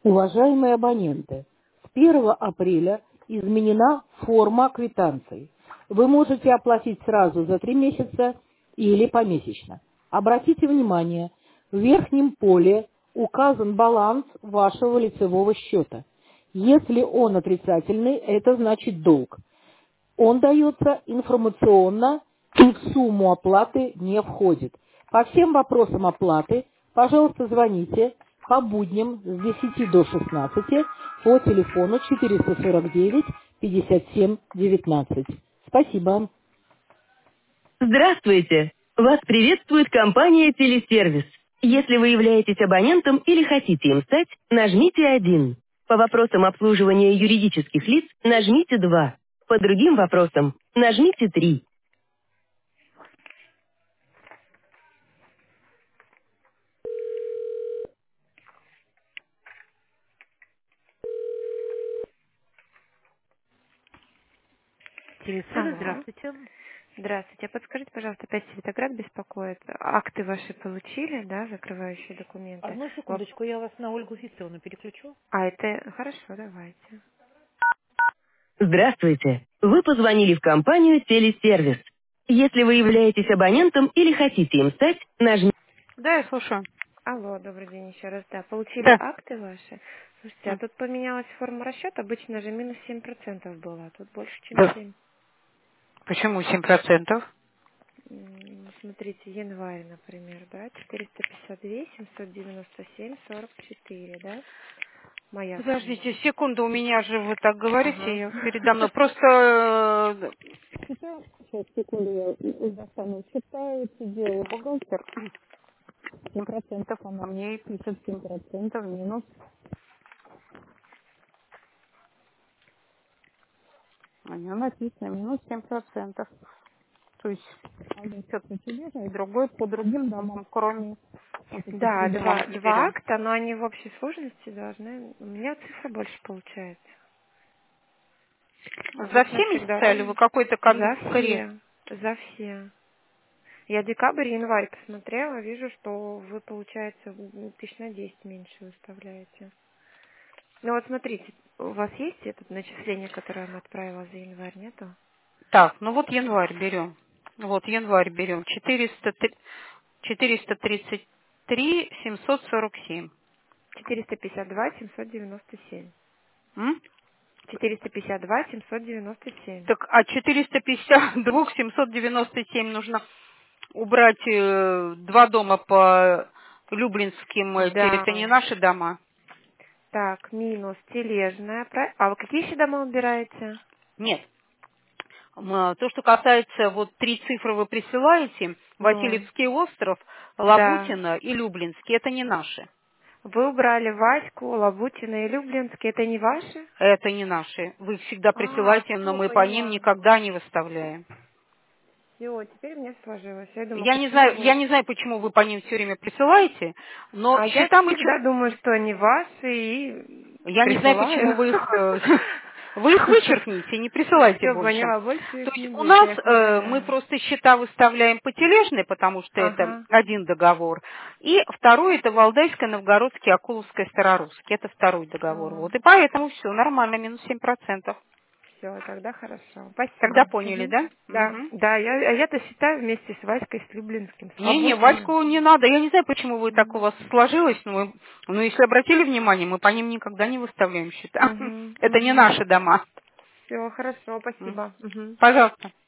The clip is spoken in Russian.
Уважаемые абоненты, с 1 апреля изменена форма квитанций. Вы можете оплатить сразу за 3 месяца или помесячно. Обратите внимание, в верхнем поле указан баланс вашего лицевого счета. Если он отрицательный, это значит долг. Он дается информационно и в сумму оплаты не входит. По всем вопросам оплаты, пожалуйста, звоните по будням с 10 до 16 по телефону 449 57 19. Спасибо. Здравствуйте! Вас приветствует компания «Телесервис». Если вы являетесь абонентом или хотите им стать, нажмите 1. По вопросам обслуживания юридических лиц нажмите 2. По другим вопросам нажмите 3. Телесервис, Алло. здравствуйте. Здравствуйте. А подскажите, пожалуйста, опять Светоград беспокоит. Акты ваши получили, да, закрывающие документы? Одну секундочку, я вас на Ольгу Фистовну переключу. А, это хорошо, давайте. Здравствуйте! Вы позвонили в компанию «Телесервис». Если вы являетесь абонентом или хотите им стать, нажмите. Да, я слушаю. Алло, добрый день еще раз. Да, получили Да. акты ваши? Слушайте, а тут поменялась форма расчета. Обычно же минус 7% было, а тут больше, чем Да. 7. Почему 7%? Смотрите, январь, например, да, 452, 797, 44, да? Моя сумма. Подождите секунду, у меня же вы так говорите, Ага. я передо мной. Просто сейчас, секунду, я достану. Считаю, делаю бухгалтер. 7% она мне и пишет 7% минус. У нее написано минус 7%. То есть один счет на тележный, и другой по другим домам, кроме вот этих Да, три дома мы не два берем. акта, но они в общей сложности должны... У меня цифра больше получается. За Обычно все всегда месяца или вы ранее. какой-то За корест? все. За все. Я декабрь, январь посмотрела, вижу, что вы, получается, тысяч на 10 меньше выставляете. Ну вот смотрите, у вас есть это начисление, которое я вам отправила за январь, нету? Так, ну вот январь берем. Вот январь берем. 433 747. 452 797. М? 452 797. Так, а 452 797 нужно убрать два дома по Люблинским эти. Это не Да. наши дома. Так, минус тележная. А вы какие еще дома убираете? Нет. То, что касается, вот три цифры вы присылаете, Ну, Васильевский остров, да. Лабутино и Люблинский, это не наши. Вы убрали Ваську, Лабутина и Люблинский. Это не ваши? Это не наши. Вы их всегда А, присылаете, но все, мы по ним поняла. никогда не выставляем. Все, теперь у меня сложилось. Я думаю, Я почему... не знаю, почему вы по ним все время присылаете, но А я счета мы... всегда думаю, что они ваши, и Я не знаю, почему присылаю. вы их... Вы их вычеркните, не присылайте Все, больше. поняла, больше То их есть не у будет, нас я их мы удаляю. просто счета выставляем по тележной, потому что это Ага. один договор. И второй это Валдайское, Новгородский, Акуловское, Старорусский. Это второй договор. Вот. И поэтому все нормально, минус 7%. Все, тогда хорошо. Тогда Спасибо. поняли, Мгм. да? Да, Мгм. да, я-то считаю вместе с Васькой, с Люблинским, с Не-не, Лабутиным. Ваську не надо. Я не знаю, почему вы так у Мгм. вас сложилось, но если обратили внимание, мы по ним никогда не выставляем счета. Мгм. Это не Мгм. наши дома. Все, хорошо, М. спасибо. Мгм. Пожалуйста.